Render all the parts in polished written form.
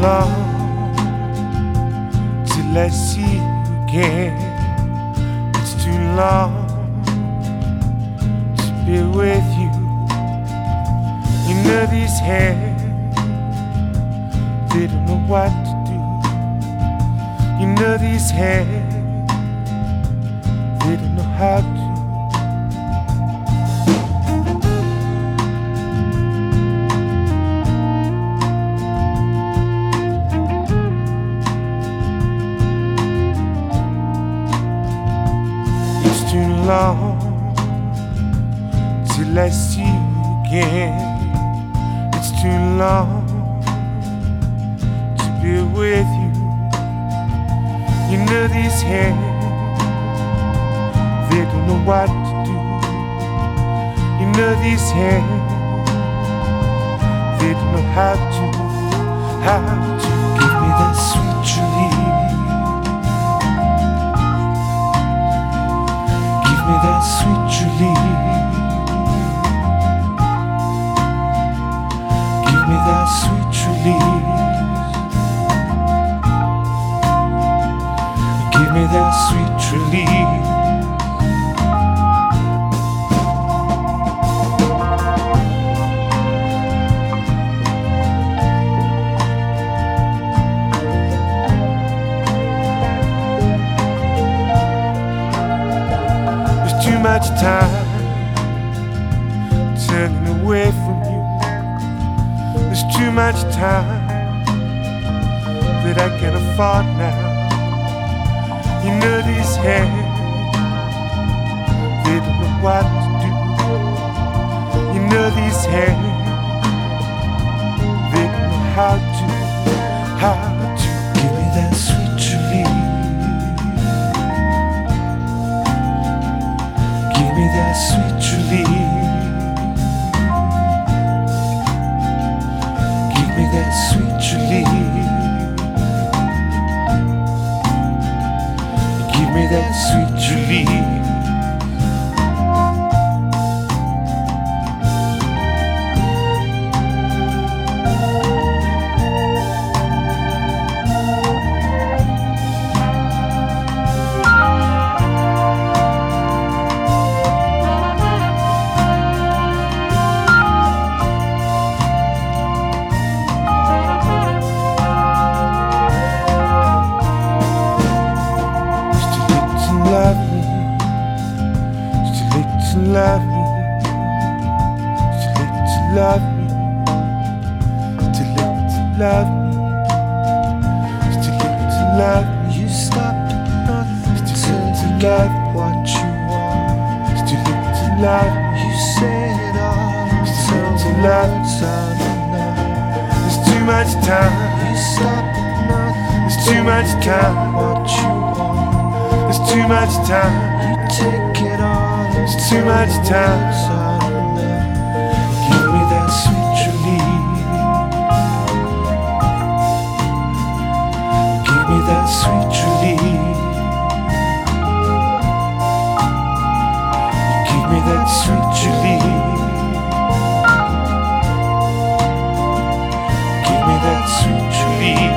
long till I see you again. It's too long to be with you. You know these hands, they don't know what to do. You know these hands, they don't know how to. It's too long till I see you again. It's too long to be with you. You know these hands, they don't know what to do. You know these hands, they don't know how to give me that sweet relief. Give me that sweet relief. Give me that sweet relief. Give me that sweet relief. There's too much time turning away from you. There's too much time that I can't afford now. You know these hands, they don't know what to do. You know these hands, they don't know how to give me that sweet relief. Give me that sweet relief. Give me that sweet relief. Give me that sweet relief. Love me, too late to love me, too late to love me, too late to love me. You stopped at nothing It's too to late to get love me. what you want. It's too late to love me. You said it all, It's too late to so love me. words are enough. There's too much time. You stopped at nothing There's too much to time. get what you want. There's too much time. You take it all, There's too much time. words are enough. Give me that sweet relief. Give me that sweet relief. Give me that sweet relief. Give me that sweet relief.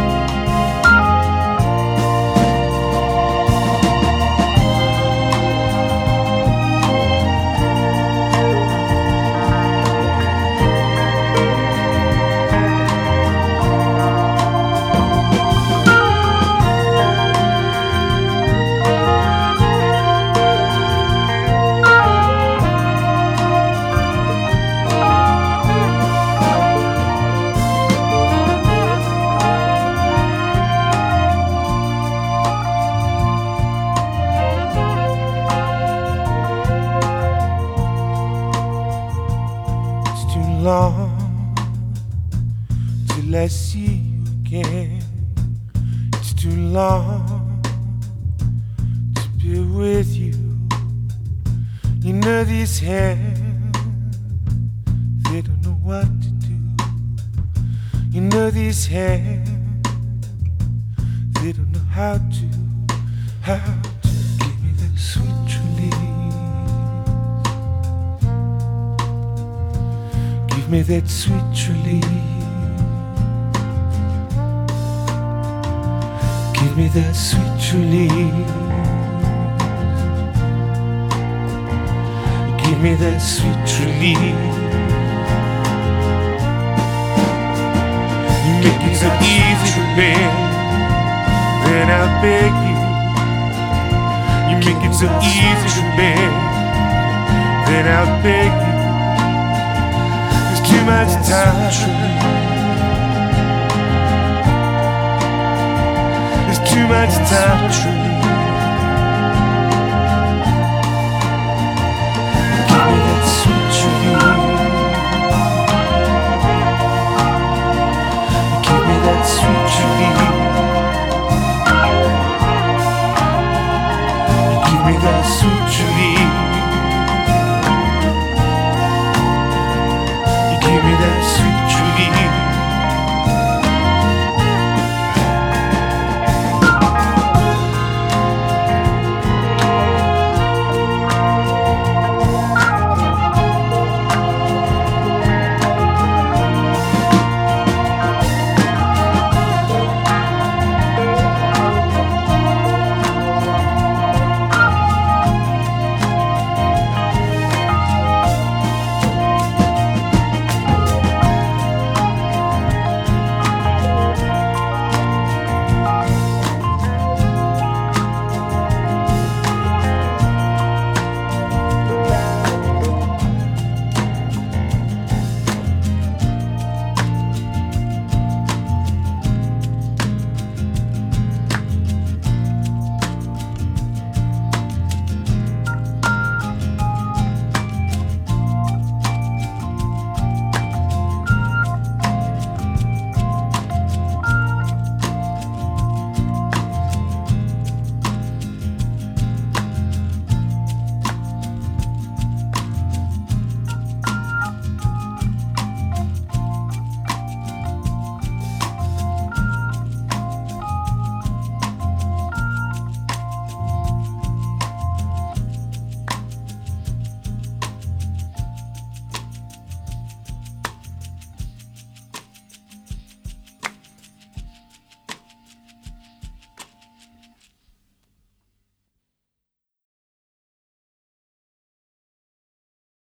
Long till I see you again. It's too long to be with you. You know these hands, they don't know what to do. You know these hands, they don't know how to give me that sweet relief. Give me that sweet relief. Give me that sweet relief. Give me that sweet relief. You make it so easy to bear, then I'll beg you. You make it so easy to bear, then I'll beg you. There's too much time